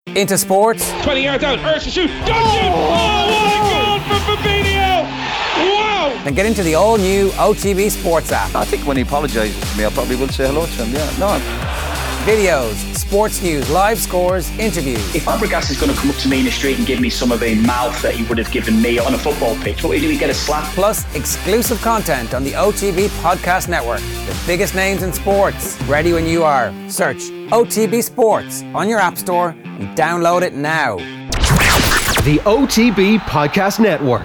into sports. 20 yards out, Ursha shoot, Dungeon! Oh, what a goal from Fabinho! Wow! Then get into the all-new OTB Sports app. I think when he apologises to me, I probably will say hello to him, yeah. No. Videos, sports news, live scores, interviews. If Fabregas is going to come up to me in the street and give me some of the mouth that he would have given me on a football pitch, what do we get a slap? Plus exclusive content on the OTB Podcast Network. The biggest names in sports. Ready when you are. Search OTB Sports on your app store and download it now. The OTB Podcast Network.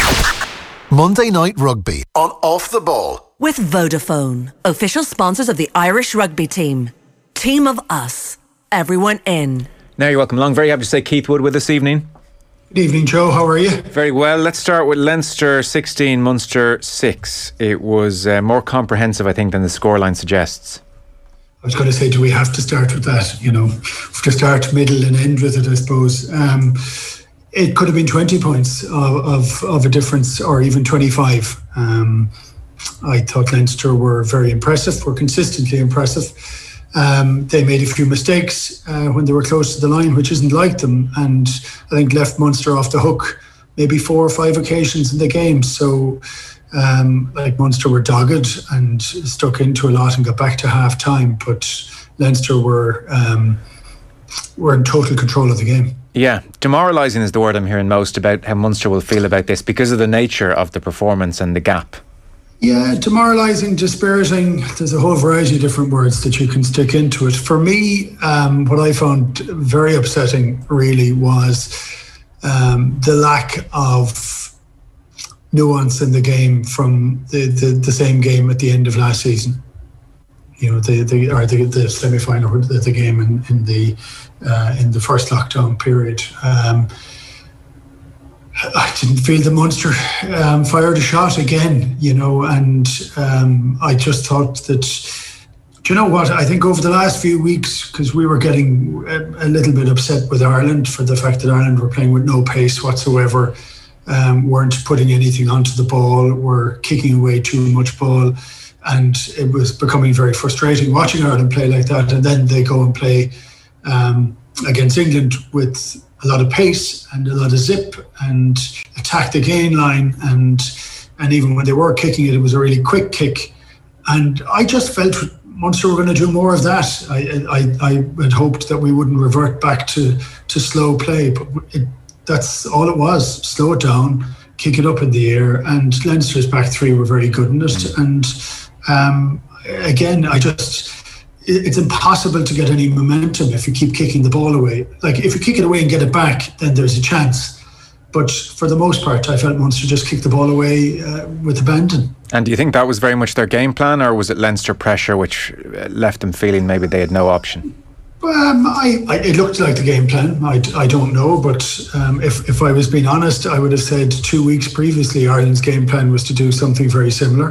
Monday Night Rugby on Off the Ball. With Vodafone, official sponsors of the Irish rugby team. Team of us. Everyone in. Now you're welcome along. Very happy to say Keith Wood with us this evening. Good evening, Joe. How are you? Very well. Let's start with Leinster 16, Munster 6. It was more comprehensive, I think, than the scoreline suggests. I was going to say, do we have to start with that? You know, we have to start middle and end with it, I suppose. It could have been 20 points of a difference, or even 25. I thought Leinster were very impressive, were consistently impressive. They made a few mistakes when they were close to the line, which isn't like them, and I think left Munster off the hook maybe 4 or 5 occasions in the game. So Munster were dogged and stuck into a lot and got back to half time, but Leinster were in total control of the game. Yeah, demoralising is the word I'm hearing most about how Munster will feel about this because of the nature of the performance and the gap. Yeah, demoralising, dispiriting. There's a whole variety of different words that you can stick into it. For me, what I found very upsetting really was the lack of nuance in the game from the same game at the end of last season. You know, the semi-final, the game in the first lockdown period. I didn't feel the Munster fired a shot again, you know, and I just thought that, do you know what, I think over the last few weeks, because we were getting a little bit upset with Ireland for the fact that Ireland were playing with no pace whatsoever, weren't putting anything onto the ball, were kicking away too much ball, and it was becoming very frustrating watching Ireland play like that, and then they go and play against England with a lot of pace and a lot of zip and attack the gain line, and even when they were kicking it, it was a really quick kick, and I just felt Munster were going to do more of that. I had hoped that we wouldn't revert back to slow play, but that's all it was. Slow it down, kick it up in the air, and Leinster's back three were very good in it, and again, it's impossible to get any momentum if you keep kicking the ball away. Like, if you kick it away and get it back, then there's a chance. But for the most part, I felt Munster just kicked the ball away with abandon. And do you think that was very much their game plan, or was it Leinster pressure which left them feeling maybe they had no option? It looked like the game plan. I don't know, but if I was being honest, I would have said 2 weeks previously Ireland's game plan was to do something very similar.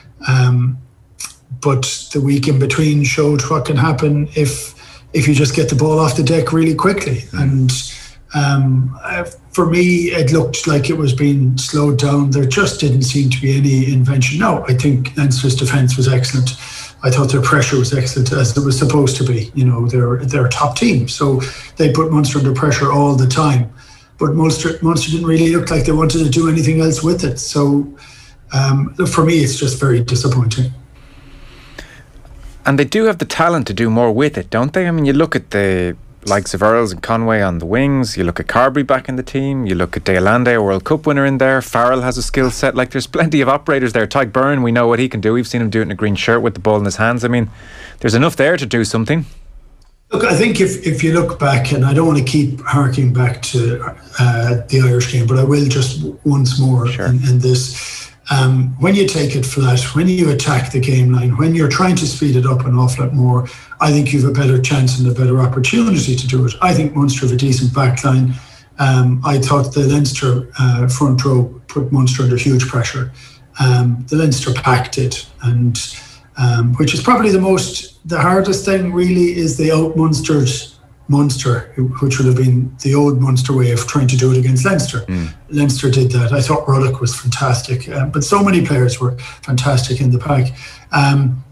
But the week in between showed what can happen if you just get the ball off the deck really quickly. And for me, it looked like it was being slowed down. There just didn't seem to be any invention. No, I think Leinster's defence was excellent. I thought their pressure was excellent, as it was supposed to be. You know, they're a top team, so they put Munster under pressure all the time. But Munster didn't really look like they wanted to do anything else with it. So for me, it's just very disappointing. And they do have the talent to do more with it, don't they? I mean, you look at the likes of Earls and Conway on the wings, you look at Carberry back in the team, you look at De Allende, a World Cup winner in there, Farrell has a skill set, like there's plenty of operators there. Tyke Byrne, we know what he can do, we've seen him do it in a green shirt with the ball in his hands. I mean, there's enough there to do something. Look, I think if you look back, and I don't want to keep harking back to the Irish game, but I will just once more in this. When you take it flat, when you attack the game line, when you're trying to speed it up an awful lot more, I think you've a better chance and a better opportunity to do it. I think Munster have a decent back line. I thought the Leinster front row put Munster under huge pressure. The Leinster packed it, and which is probably the hardest thing really, is they out-Munstered Munster, which would have been the old Munster way of trying to do it against Leinster. Leinster did that. I thought Ruddock was fantastic, but so many players were fantastic in the pack.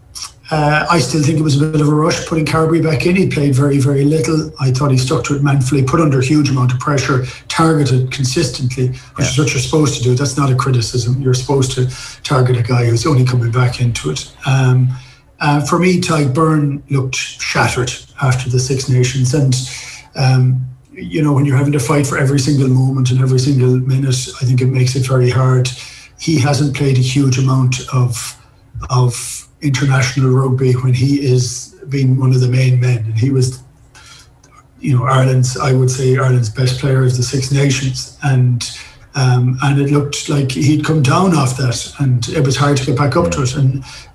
I still think it was a bit of a rush putting Carbery back in. He played very, very little. I thought he stuck to it manfully, put under a huge amount of pressure, targeted consistently, which is what you're supposed to do. That's not a criticism. You're supposed to target a guy who's only coming back into it. For me, Tadhg Beirne looked shattered after the Six Nations. And, when you're having to fight for every single moment and every single minute, I think it makes it very hard. He hasn't played a huge amount of international rugby when he is being one of the main men, and he was Ireland's best player of the Six Nations, and it looked like he'd come down off that, and it was hard to get back up to it.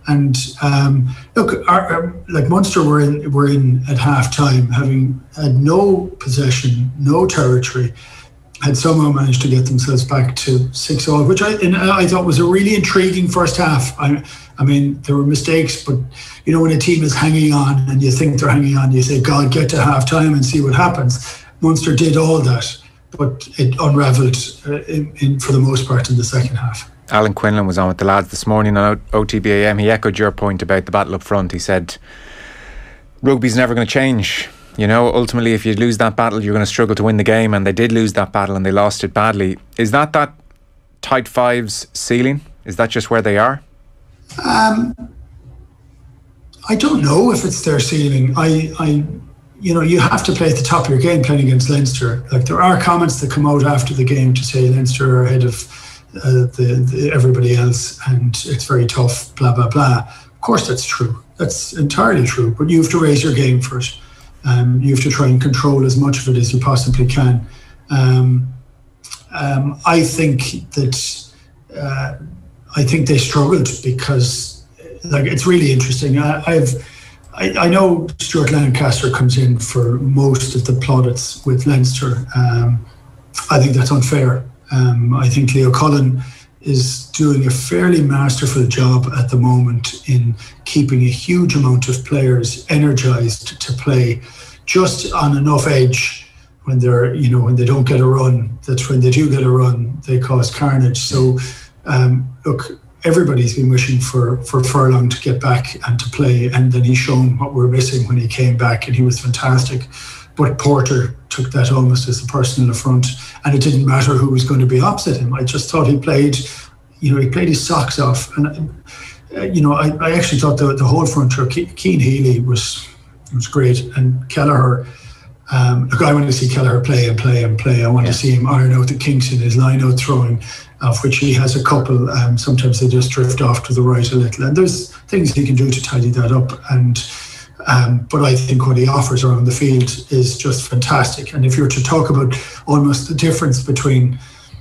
Look, Munster were in at half time, having had no possession, no territory, had somehow managed to get themselves back to 6-all, which I thought was a really intriguing first half. I mean, there were mistakes, but when a team is hanging on and you think they're hanging on, you say, God, get to half time and see what happens. Munster did all that, but it unravelled for the most part in the second half. Alan Quinlan was on with the lads this morning on OTBAM. He echoed your point about the battle up front. He said, rugby's never going to change. Ultimately, if you lose that battle, you're going to struggle to win the game, and they did lose that battle and they lost it badly. Is that tight fives ceiling? Is that just where they are? I don't know if it's their ceiling. You have to play at the top of your game playing against Leinster. Like, there are comments that come out after the game to say Leinster are ahead of everybody else and it's very tough, blah, blah, blah. Of course that's true. That's entirely true. But you have to raise your game first. You have to try and control as much of it as you possibly can. I think they struggled because, it's really interesting. I know Stuart Lancaster comes in for most of the plaudits with Leinster. I think that's unfair. I think Leo Cullen is doing a fairly masterful job at the moment in keeping a huge amount of players energised to play just on enough edge when they're, when they don't get a run, that when they do get a run, they cause carnage. So, look, everybody's been wishing for Furlong to get back and to play, and then he's shown what we're missing when he came back, and he was fantastic. But Porter took that almost as a personal affront, and it didn't matter who was going to be opposite him. I just thought he played his socks off, and I actually thought the whole front row, Cian Healy was great, and Kelleher. Look, I want to see Kelleher play. I want to see him iron out the kinks in his line-out throwing, of which he has a couple. Sometimes they just drift off to the right a little, and there's things he can do to tidy that up. But I think what he offers around the field is just fantastic. And if you're to talk about almost the difference between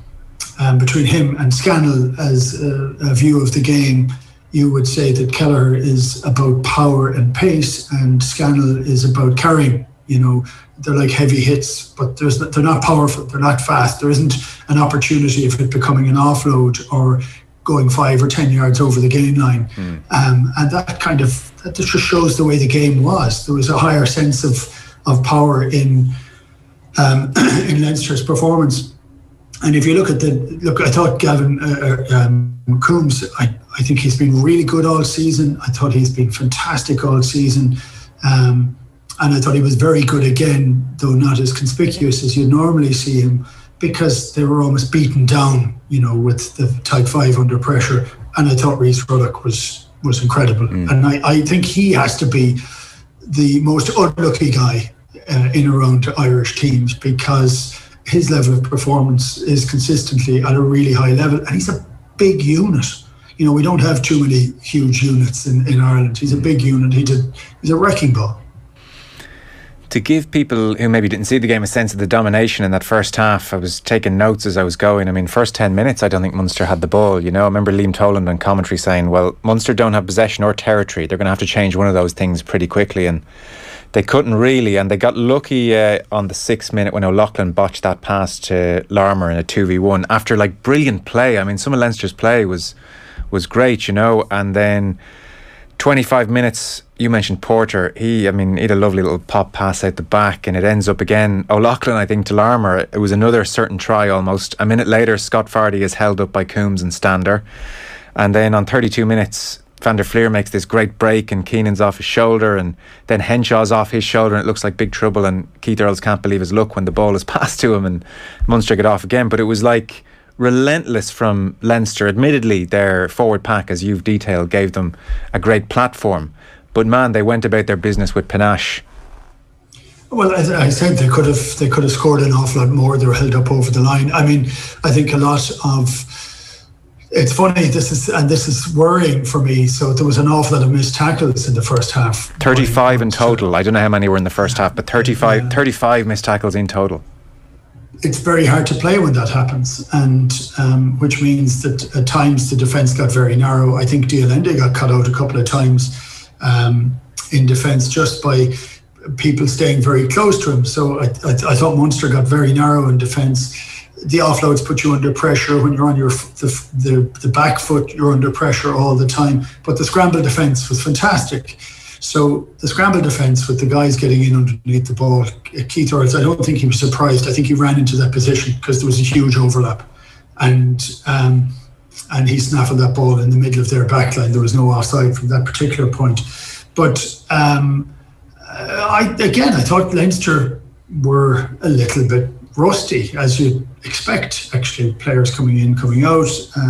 him and Scannell as a view of the game, you would say that Kelleher is about power and pace, and Scannell is about carrying. They're like heavy hits, but they're not powerful, they're not fast. There isn't an opportunity of it becoming an offload or going 5 or 10 yards over the gain line. And that just shows the way the game was. There was a higher sense of power in Leinster's performance. And if you look at I thought Gavin Coombs, I think he's been really good all season. I thought he's been fantastic all season. And I thought he was very good again, though not as conspicuous as you normally see him, because they were almost beaten down, with the tight five under pressure. And I thought Rhys Ruddock was incredible. And I think he has to be the most unlucky guy in around Irish teams, because his level of performance is consistently at a really high level, and he's a big unit. We don't have too many huge units in Ireland. He's a big unit. He's a wrecking ball. To give people who maybe didn't see the game a sense of the domination in that first half, I was taking notes as I was going. I mean, first 10 minutes, I don't think Munster had the ball. I remember Liam Toland on commentary saying, well, Munster don't have possession or territory. They're going to have to change one of those things pretty quickly. And they couldn't really. And they got lucky on the 6th minute when O'Loughlin botched that pass to Larmour in a 2v1 after brilliant play. I mean, some of Leinster's play was great, and then 25 minutes, you mentioned Porter. He had a lovely little pop pass out the back, and it ends up again, O'Loughlin, I think, to Larmour. It was another certain try almost. A minute later, Scott Fardy is held up by Coombs and Stander. And then on 32 minutes, Van der Fleer makes this great break and Keenan's off his shoulder, and then Henshaw's off his shoulder, and it looks like big trouble, and Keith Earls can't believe his luck when the ball is passed to him and Munster get off again. But it was like relentless from Leinster. Admittedly, their forward pack, as you've detailed, gave them a great platform, but man, they went about their business with panache. Well, as I said, they could have scored an awful lot more. They were held up over the line. I mean, I think a lot of... It's funny, this is worrying for me. So there was an awful lot of missed tackles in the first half. 35 in total. I don't know how many were in the first half, but 35 missed tackles in total. It's very hard to play when that happens, and which means that at times the defence got very narrow. I think Dialende got cut out a couple of times in defence just by people staying very close to him. So I thought Munster got very narrow in defence. The offloads put you under pressure. When you're on the back foot, you're under pressure all the time. But the scramble defence was fantastic. So the scramble defence with the guys getting in underneath the ball, Keith Earls, I don't think he was surprised. I think he ran into that position because there was a huge overlap. And he snaffled that ball in the middle of their backline. There was no offside from that particular point. But I thought Leinster were a little bit rusty, as you'd expect, actually, players coming in, coming out.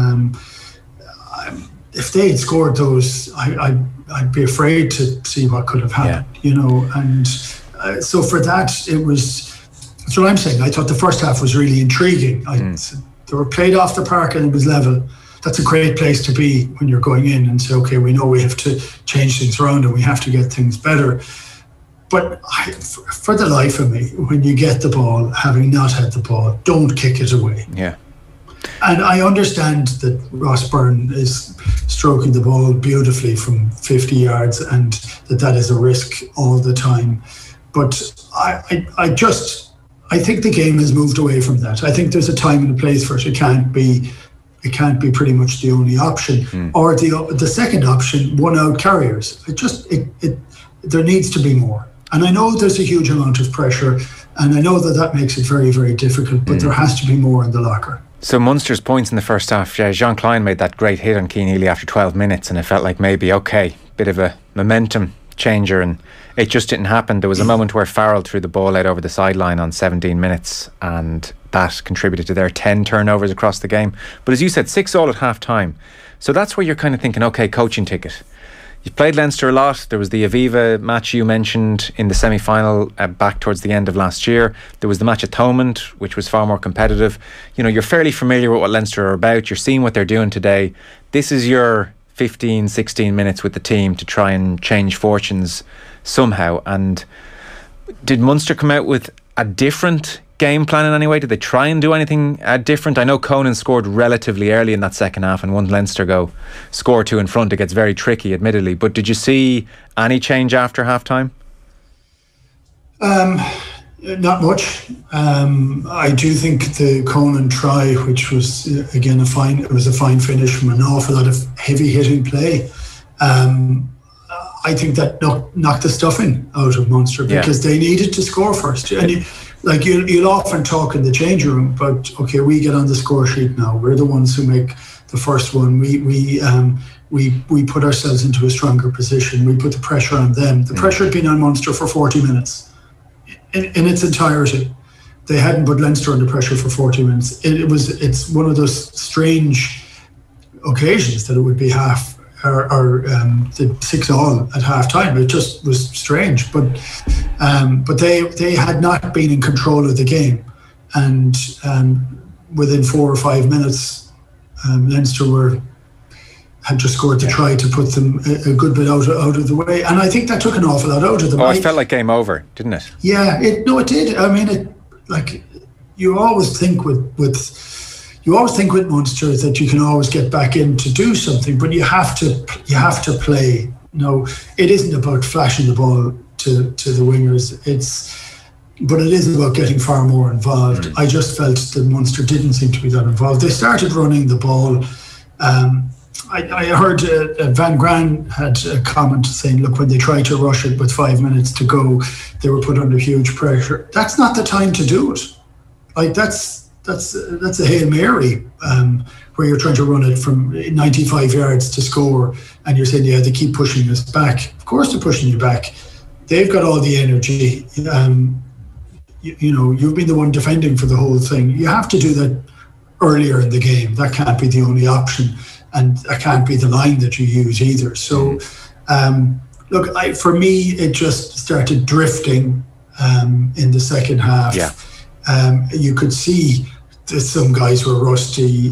If they had scored those, I'd be afraid to see what could have happened, and so for that, that's what I'm saying. I thought the first half was really intriguing. They were played off the park and it was level. That's a great place to be when you're going in and say, okay, we know we have to change things around and we have to get things better. But for the life of me, when you get the ball, having not had the ball, don't kick it away. Yeah. And I understand that Ross Byrne is stroking the ball beautifully from 50 yards and that is a risk all the time. But I think the game has moved away from that. I think there's a time and a place for it. It can't be pretty much the only option. Or the second option, one-out carriers. There needs to be more. And I know there's a huge amount of pressure, and I know that makes it very, very difficult, but there has to be more in the locker. So Munster's points in the first half, Jean Klein made that great hit on Cian Healy after 12 minutes, and it felt like maybe, bit of a momentum changer, and it just didn't happen. There was a moment where Farrell threw the ball out over the sideline on 17 minutes, and that contributed to their 10 turnovers across the game. But as you said, 6-6 at half-time. So that's where you're kind of thinking, okay, coaching ticket. You've played Leinster a lot. There was the Aviva match you mentioned in the semi-final back towards the end of last year. There was the match at Thomond, which was far more competitive. You're fairly familiar with what Leinster are about. You're seeing what they're doing today. This is your 15, 16 minutes with the team to try and change fortunes somehow. And did Munster come out with a different game plan in any way? Did they try and do anything different? I know Conan scored relatively early in that second half, and once Leinster score two in front, it gets very tricky, admittedly. But did you see any change after half-time? Not much. I do think the Conan try, which was again a fine finish from an awful lot of heavy hitting play. I think that knocked the stuffing out of Munster because they needed to score first. And you'll often talk in the changing room about, okay, we get on the score sheet now. We're the ones who make the first one. We put ourselves into a stronger position. We put the pressure on them. The pressure had been on Munster for 40 minutes in its entirety. They hadn't put Leinster under pressure for 40 minutes. It's one of those strange occasions that it would be half or the 6-6 at half time. It just was strange, but they had not been in control of the game, and within 4 or 5 minutes, Leinster had just scored to try to put them a good bit out of the way, and I think that took an awful lot out of them. It felt like game over, didn't it? Yeah, it did. I mean, you always think with Munster that you can always get back in to do something, but you have to play. No, it isn't about flashing the ball to the wingers. But it is about getting far more involved. I just felt that Munster didn't seem to be that involved. They started running the ball. I heard Van Gran had a comment saying, look, when they tried to rush it with 5 minutes to go, they were put under huge pressure. That's not the time to do it. That's a Hail Mary where you're trying to run it from 95 yards to score and you're saying, yeah, they keep pushing us back. Of course they're pushing you back. They've got all the energy. You've been the one defending for the whole thing. You have to do that earlier in the game. That can't be the only option, and that can't be the line that you use either. So, for me, it just started drifting in the second half. Yeah. You could see that some guys were rusty.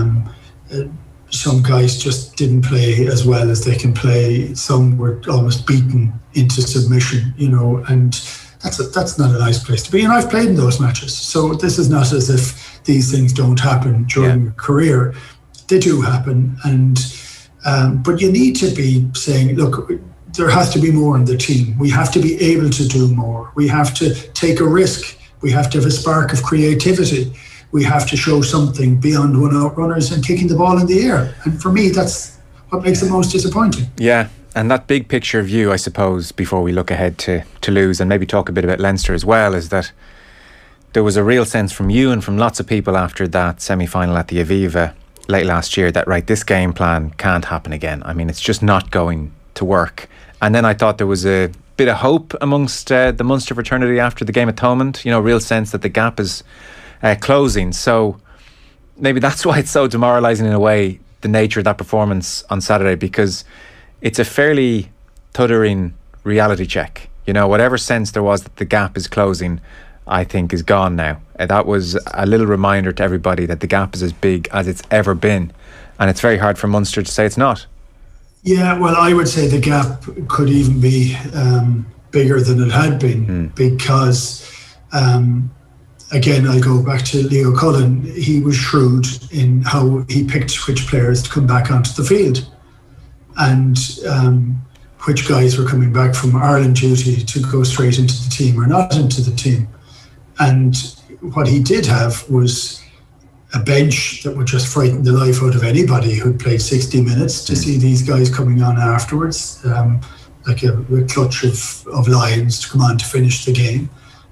Some guys just didn't play as well as they can play. Some were almost beaten into submission, and that's not a nice place to be. And I've played in those matches, so this is not as if these things don't happen during your career. They do happen, and but you need to be saying, look, there has to be more in the team. We have to be able to do more. We have to take a risk. We have to have a spark of creativity. We have to show something beyond one-out runners and kicking the ball in the air. And for me, that's what makes it most disappointing. Yeah, and that big picture view, I suppose, before we look ahead to Toulouse and maybe talk a bit about Leinster as well, is that there was a real sense from you and from lots of people after that semi-final at the Aviva late last year that, right, this game plan can't happen again. I mean, it's just not going to work. And then I thought there was a bit of hope amongst the Munster fraternity after the game at Thomond, real sense that the gap is closing. So maybe that's why it's so demoralising in a way, the nature of that performance on Saturday, because it's a fairly tuttering reality check. Whatever sense there was that the gap is closing, I think is gone now. That was a little reminder to everybody that the gap is as big as it's ever been, and it's very hard for Munster to say it's not. Yeah, well, I would say the gap could even be bigger than it had been because again, I go back to Leo Cullen. He was shrewd in how he picked which players to come back onto the field and which guys were coming back from Ireland duty to go straight into the team or not into the team. And what he did have was a bench that would just frighten the life out of anybody who'd played 60 minutes to see these guys coming on afterwards, like a clutch of lions to come on to finish the game.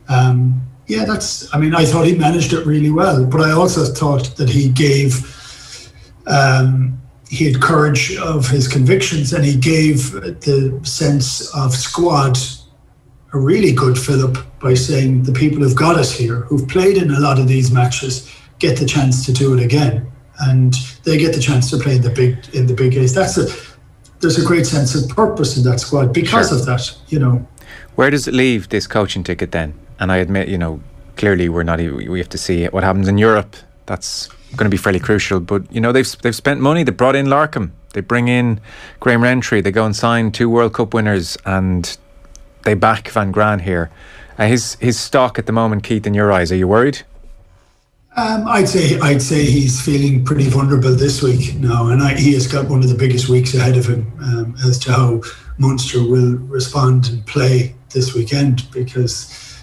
I thought he managed it really well, but I also thought that he had courage of his convictions, and he gave the sense of squad a really good fillip by saying the people who've got us here, who've played in a lot of these matches, get the chance to do it again, and they get the chance to play in the big games. There's a great sense of purpose in that squad because of that. Where does it leave this coaching ticket then? And I admit, clearly we have to see what happens in Europe. That's going to be fairly crucial. But they've spent money. They brought in Larkham. They bring in Graham Rentry. They go and sign 2 World Cup winners, and they back Van Graan here. His stock at the moment, Keith, in your eyes, are you worried? I'd say he's feeling pretty vulnerable this week now, and he has got one of the biggest weeks ahead of him as to how Munster will respond and play this weekend. Because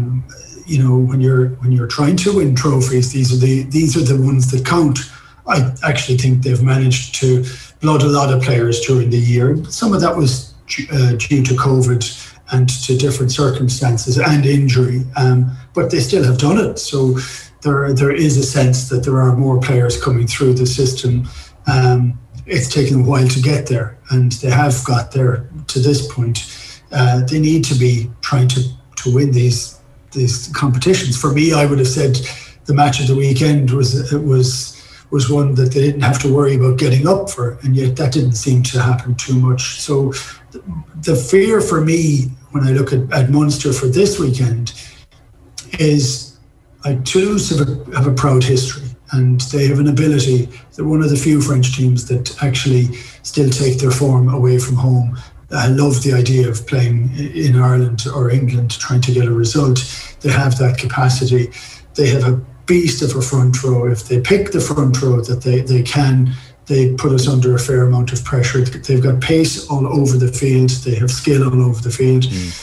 when you're trying to win trophies, these are the ones that count. I actually think they've managed to blood a lot of players during the year. Some of that was due to COVID and to different circumstances and injury, but they still have done it. So there is a sense that there are more players coming through the system. It's taken a while to get there, and they have got there to this point. They need to be trying to win these competitions. For me, I would have said the match of the weekend was one that they didn't have to worry about getting up for, and yet that didn't seem to happen too much. So the fear for me when I look at Munster for this weekend is Toulouse have a proud history, and they have an ability. They're one of the few French teams that actually still take their form away from home. I love the idea of playing in Ireland or England, trying to get a result. They have that capacity. They have a beast of a front row. If they pick the front row that they can, they put us under a fair amount of pressure. They've got pace all over the field. They have skill all over the field.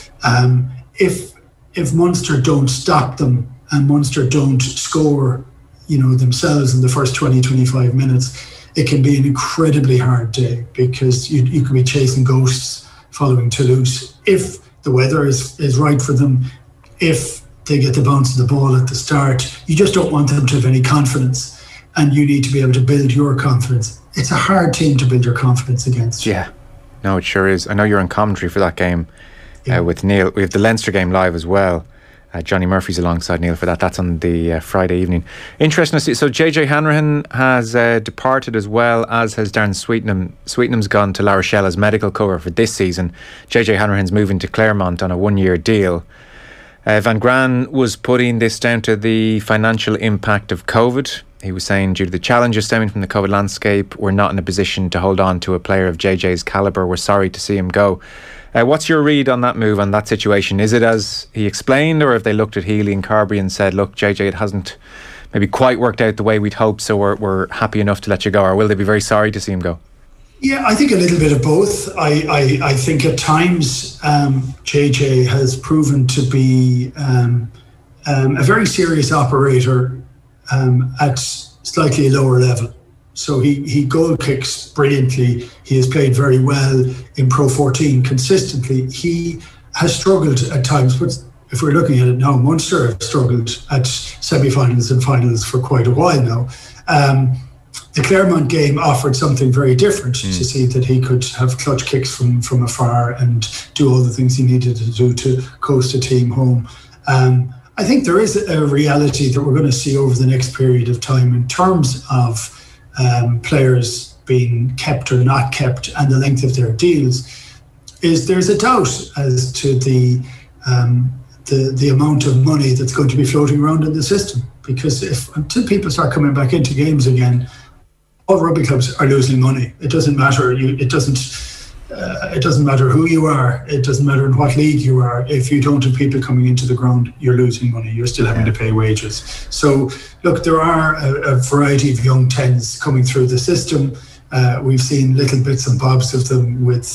If Munster don't stop them and Munster don't score, themselves in the first 20-25 minutes, it can be an incredibly hard day, because you can be chasing ghosts following Toulouse. If the weather is right for them, if they get the bounce of the ball at the start, you just don't want them to have any confidence, and you need to be able to build your confidence. it's a hard team to build your confidence against. Yeah, no, it sure is. I know you're in commentary for that game with Neil. We have the Leinster game live as well. Johnny Murphy's alongside Neil for that. That's on the Friday evening. Interesting to see. So JJ Hanrahan has departed, as well as has Darren Sweetenham. Sweetenham's gone to La Rochelle as medical cover for this season. JJ Hanrahan's moving to Claremont on a 1-year deal. Van Gran was putting this down to the financial impact of COVID. He was saying, due to the challenges stemming from the COVID landscape, we're not in a position to hold on to a player of JJ's calibre. We're sorry to see him go. What's your read on that move, on that situation? Is it as he explained, or have they looked at Healy and Carbery and said, look, JJ, it hasn't maybe quite worked out the way we'd hoped, so we're happy enough to let you go? Or will they be very sorry to see him go? Yeah, I think a little bit of both. I think at times JJ has proven to be a very serious operator at slightly lower level. So he goal kicks brilliantly. He has played very well in Pro 14 consistently. He has struggled at times, but if we're looking at it now, Munster have struggled at semi-finals and finals for quite a while now. The Claremont game offered something very different to see that he could have clutch kicks from afar and do all the things he needed to do to coast a team home. I think there is a reality that we're going to see over the next period of time in terms of players being kept or not kept and the length of their deals. There's a doubt as to the amount of money that's going to be floating around in the system, because until people start coming back into games again, all rugby clubs are losing money. It doesn't matter. It doesn't matter who you are. It doesn't matter in what league you are. If you don't have people coming into the ground, you're losing money. You're still having to pay wages. So, look, there are a variety of young tens coming through the system. We've seen little bits and bobs of them with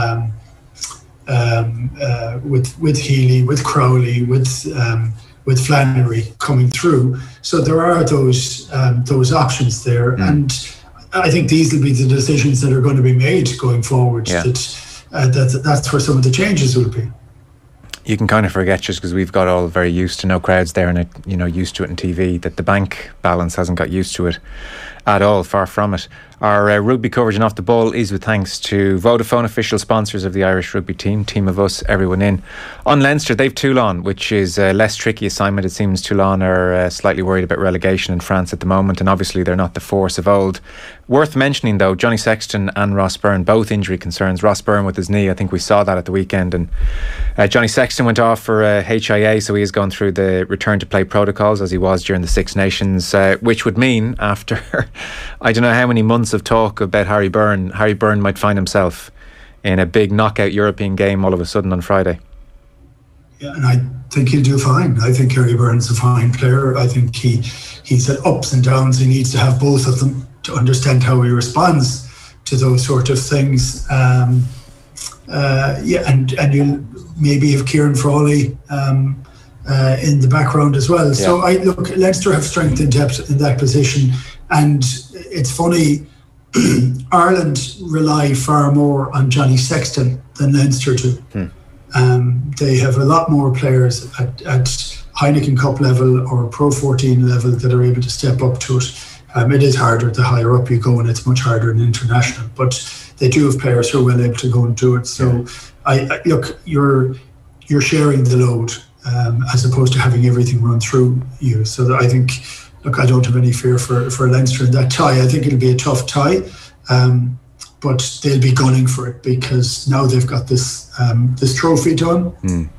Healy, with Crowley, with Flannery coming through. So there are those options there, and I think these will be the decisions that are going to be made going forward. Yeah. That's where some of the changes will be. You can kind of forget, just because we've got all very used to no crowds there and used to it in TV, that the bank balance hasn't got used to it at all. Far from it. Our rugby coverage and Off the Ball is with thanks to Vodafone, official sponsors of the Irish rugby team. Team of us, everyone in. On Leinster, they've Toulon, which is a less tricky assignment. It seems Toulon are slightly worried about relegation in France at the moment, and obviously they're not the force of old. Worth mentioning, though, Johnny Sexton and Ross Byrne, both injury concerns. Ross Byrne with his knee, I think we saw that at the weekend, and Johnny Sexton went off for HIA, so he has gone through the return to play protocols as he was during the Six Nations, which would mean after I don't know how many months of talk about Harry Byrne might find himself in a big knockout European game all of a sudden on Friday. Yeah, and I think he'll do fine. I think Harry Byrne's a fine player. I think he's had ups and downs. He needs to have both of them to understand how he responds to those sort of things. And you'll maybe have Kieran Frawley in the background as well. Yeah. So Leinster have strength and depth in that position. And it's funny, Ireland rely far more on Johnny Sexton than Leinster do. They have a lot more players at Heineken Cup level or Pro 14 level that are able to step up to it. It is harder the higher up you go, and it's much harder in international, but they do have players who are well able to go and do it. So you're sharing the load as opposed to having everything run through you. So that I think, I don't have any fear for Leinster in that tie. I think it'll be a tough tie, but they'll be gunning for it because now they've got this trophy done.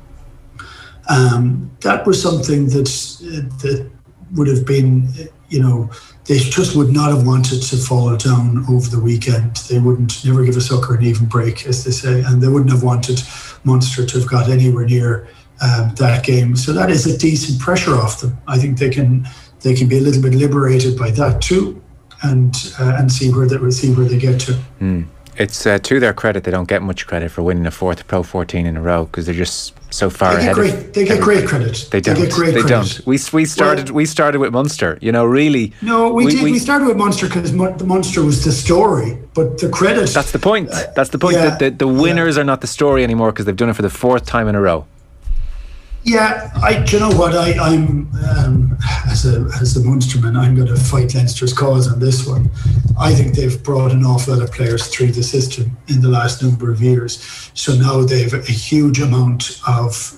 That was something that would have been, they just would not have wanted to fall down over the weekend. They wouldn't never give a sucker an even break, as they say, and they wouldn't have wanted Munster to have got anywhere near that game. So that is a decent pressure off them. I think they can be a little bit liberated by that too, and see where they get to. It's to their credit, they don't get much credit for winning a fourth Pro 14 in a row because they're just so far ahead. They get great credit. They don't. We started with Munster. Really. No, we did. We started with Munster because the Munster was the story, but the credit. That's the point. That's the point. That the winners are not the story anymore because they've done it for the fourth time in a row. Yeah, you know what? I'm as a Munsterman, I'm going to fight Leinster's cause on this one. I think they've brought an awful lot of players through the system in the last number of years. So now they've a huge amount of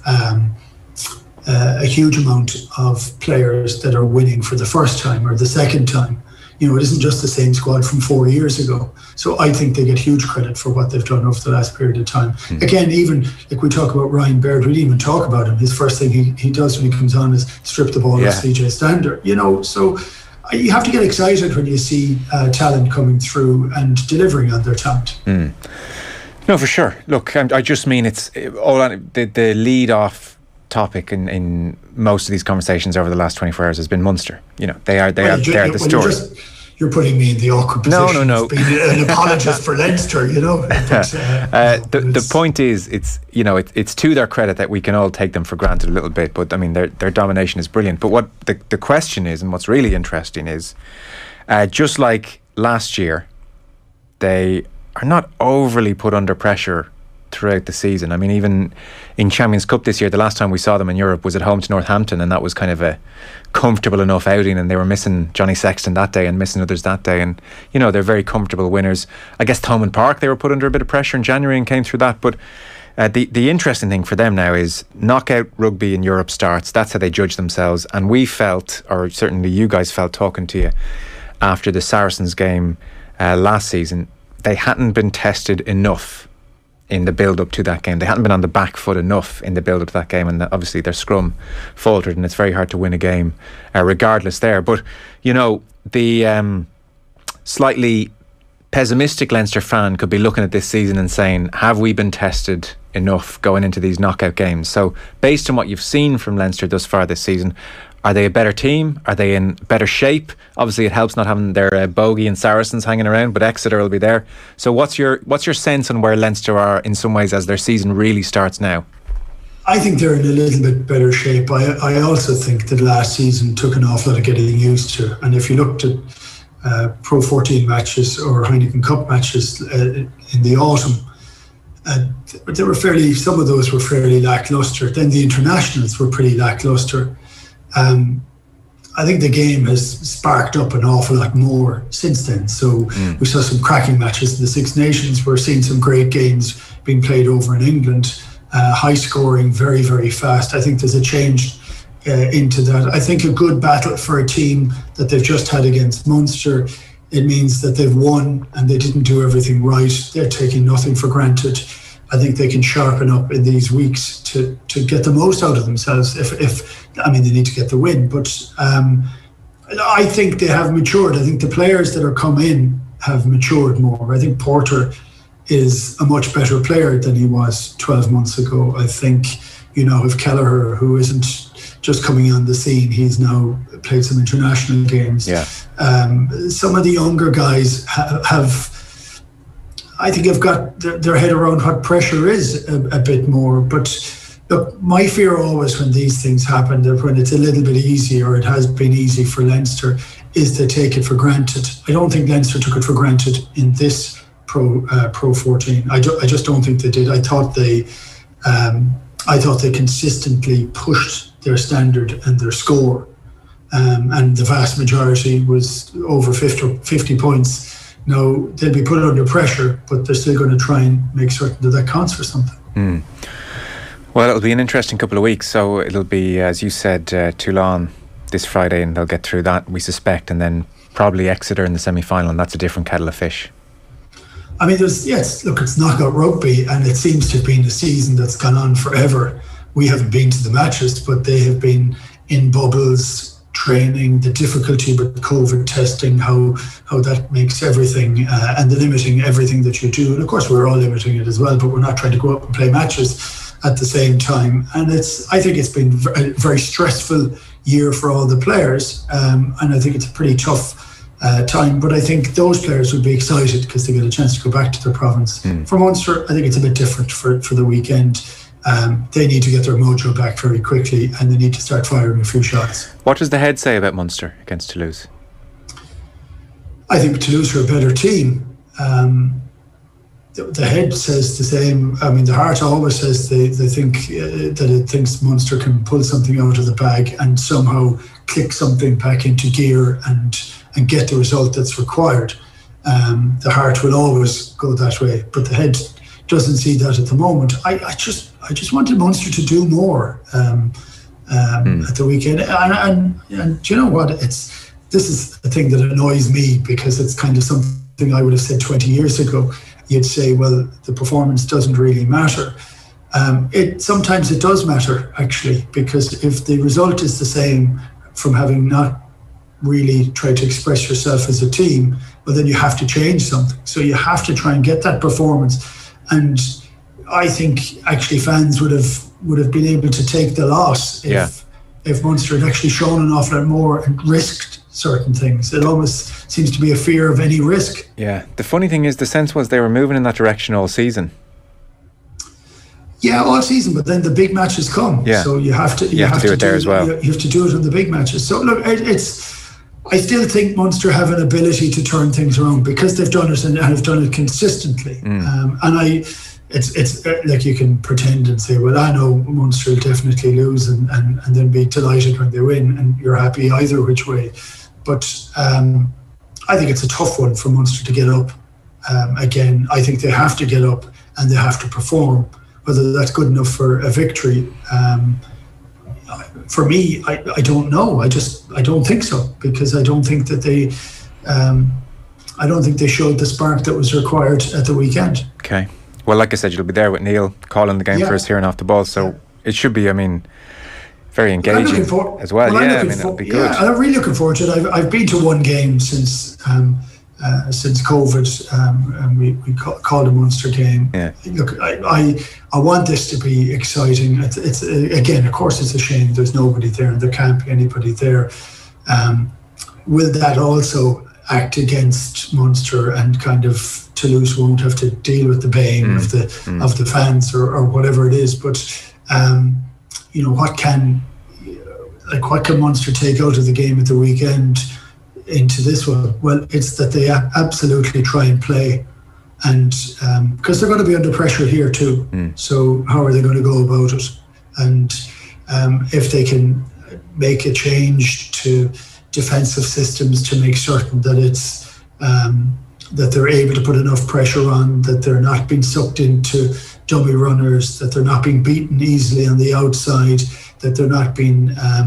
players that are winning for the first time or the second time. You know, it isn't just the same squad from 4 years ago. So I think they get huge credit for what they've done over the last period of time. Again, even like we talk about Ryan Baird, we didn't even talk about him. His first thing he does when he comes on is strip the ball off CJ Stander. You know, so you have to get excited when you see talent coming through and delivering on their talent. No, for sure. Look, I just mean it's all on the lead off topic in most of these conversations over the last 24 hours has been Munster. You know, they're the story. You're putting me in the awkward position. No. Being an apologist for Leinster, you know. But, the point is, it's to their credit that we can all take them for granted a little bit. But I mean, their domination is brilliant. But what the question is, and what's really interesting is, just like last year, they are not overly put under pressure throughout the season. I mean, even in Champions Cup this year, the last time we saw them in Europe was at home to Northampton, and that was kind of a comfortable enough outing, and they were missing Johnny Sexton that day and missing others that day, and you know, they're very comfortable winners. I guess Thomond Park, they were put under a bit of pressure in January and came through that, but the interesting thing for them now is knockout rugby in Europe starts. That's how they judge themselves, and we felt, or certainly you guys felt talking to you after the Saracens game last season, they hadn't been tested enough in the build-up to that game. They hadn't been on the back foot enough in the build-up to that game, and obviously their scrum faltered, and it's very hard to win a game regardless there. But, you know, the slightly pessimistic Leinster fan could be looking at this season and saying, have we been tested enough going into these knockout games? So based on what you've seen from Leinster thus far this season, are they a better team? Are they in better shape? Obviously, it helps not having their bogey and Saracens hanging around, but Exeter will be there. So what's your sense on where Leinster are in some ways as their season really starts now? I think they're in a little bit better shape. I also think that last season took an awful lot of getting used to. And if you looked at Pro 14 matches or Heineken Cup matches in the autumn, they were some of those were fairly lacklustre. Then the internationals were pretty lacklustre. I think the game has sparked up an awful lot more since then. So we saw some cracking matches in the Six Nations. We're seeing some great games being played over in England. High scoring, very, very fast. I think there's a change into that. I think a good battle for a team that they've just had against Munster, it means that they've won and they didn't do everything right. They're taking nothing for granted. I think they can sharpen up in these weeks to get the most out of themselves. If they need to get the win, but I think they have matured. I think the players that are come in have matured more. I think Porter is a much better player than he was 12 months ago. I think, you know, if Kelleher, who isn't just coming on the scene, he's now played some international games. Yeah. Some of the younger guys I think have got their head around what pressure is a bit more. But look, my fear always when these things happen, that when it's a little bit easy, or it has been easy for Leinster, is to take it for granted. I don't think Leinster took it for granted in this Pro 14. I just don't think they did. I thought they consistently pushed their standard and their score, and the vast majority was over 50 points. Now, they'll be put under pressure, but they're still going to try and make certain that counts for something. Well, it'll be an interesting couple of weeks. So it'll be, as you said, Toulon this Friday, and they'll get through that, we suspect, and then probably Exeter in the semi-final, and that's a different kettle of fish. I mean, it's knockout rugby, and it seems to have been a season that's gone on forever. We haven't been to the matches, but they have been in bubbles, training, the difficulty with COVID testing, how that makes everything, and the limiting everything that you do. And of course, we're all limiting it as well, but we're not trying to go up and play matches at the same time. And I think it's been a very stressful year for all the players, and I think it's a pretty tough time. But I think those players would be excited because they get a chance to go back to their province. For Munster, I think it's a bit different for the weekend. They need to get their mojo back very quickly, and they need to start firing a few shots. What does the head say about Munster against Toulouse? I think Toulouse are a better team. The head says the same. I mean, the heart always says they think that it thinks Munster can pull something out of the bag and somehow click something back into gear and get the result that's required. The heart will always go that way, but the head doesn't see that at the moment. I just wanted Munster to do more at the weekend, and do you know what? This is the thing that annoys me, because it's kind of something I would have said 20 years ago. You'd say, well, the performance doesn't really matter. Sometimes it does matter, actually, because if the result is the same from having not really tried to express yourself as a team, well, then you have to change something. So you have to try and get that performance. And I think actually fans would have been able to take the loss if Munster had actually shown an awful lot more and risked certain things. It almost seems to be a fear of any risk. Yeah. The funny thing is, the sense was they were moving in that direction all season. Yeah, all season, but then the big matches come. Yeah. So you have to do it there as well. You have to do it in the big matches. So look, I still think Munster have an ability to turn things around, because they've done it and have done it consistently. It's like, you can pretend and say, well, I know Munster will definitely lose, and then be delighted when they win, and you're happy either which way. But I think it's a tough one for Munster to get up. Again, I think they have to get up and they have to perform. Whether that's good enough for a victory, for me, I don't know. I don't think so, because I don't think that they showed the spark that was required at the weekend. Okay. Well, like I said, you'll be there with Neil calling the game for us here and Off the Ball, so it should be, very engaging as well. It'll be good. I'm really looking forward to it. I've been to one game since COVID, and we called a Munster game. Yeah. Look, I want this to be exciting. It's again, of course, it's a shame there's nobody there and there can't be anybody there. Will that also act against Munster, and kind of Toulouse won't have to deal with the pain of the fans or whatever it is? But what can Munster take out of the game at the weekend into this one? Well, it's that they absolutely try and play, and because they're going to be under pressure here too. So how are they going to go about it? And if they can make a change to defensive systems to make certain that it's that they're able to put enough pressure on, that they're not being sucked into dummy runners, that they're not being beaten easily on the outside, that they're not being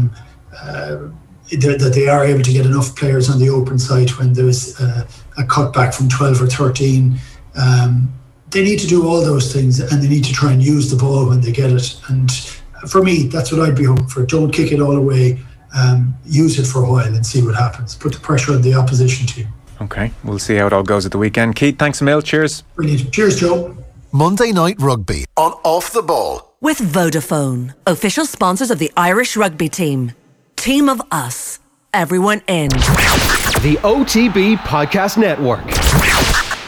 that they are able to get enough players on the open side when there's a cutback from 12 or 13. They need to do all those things, and they need to try and use the ball when they get it. And for me, that's what I'd be hoping for. Don't kick it all away. Use it for a while and see what happens. Put the pressure on the opposition team. Okay, we'll see how it all goes at the weekend. Keith, thanks a mil. Cheers. Brilliant. Cheers, Joe. Monday Night Rugby on Off the Ball. With Vodafone, official sponsors of the Irish rugby team. Team of us. Everyone in. The OTB Podcast Network.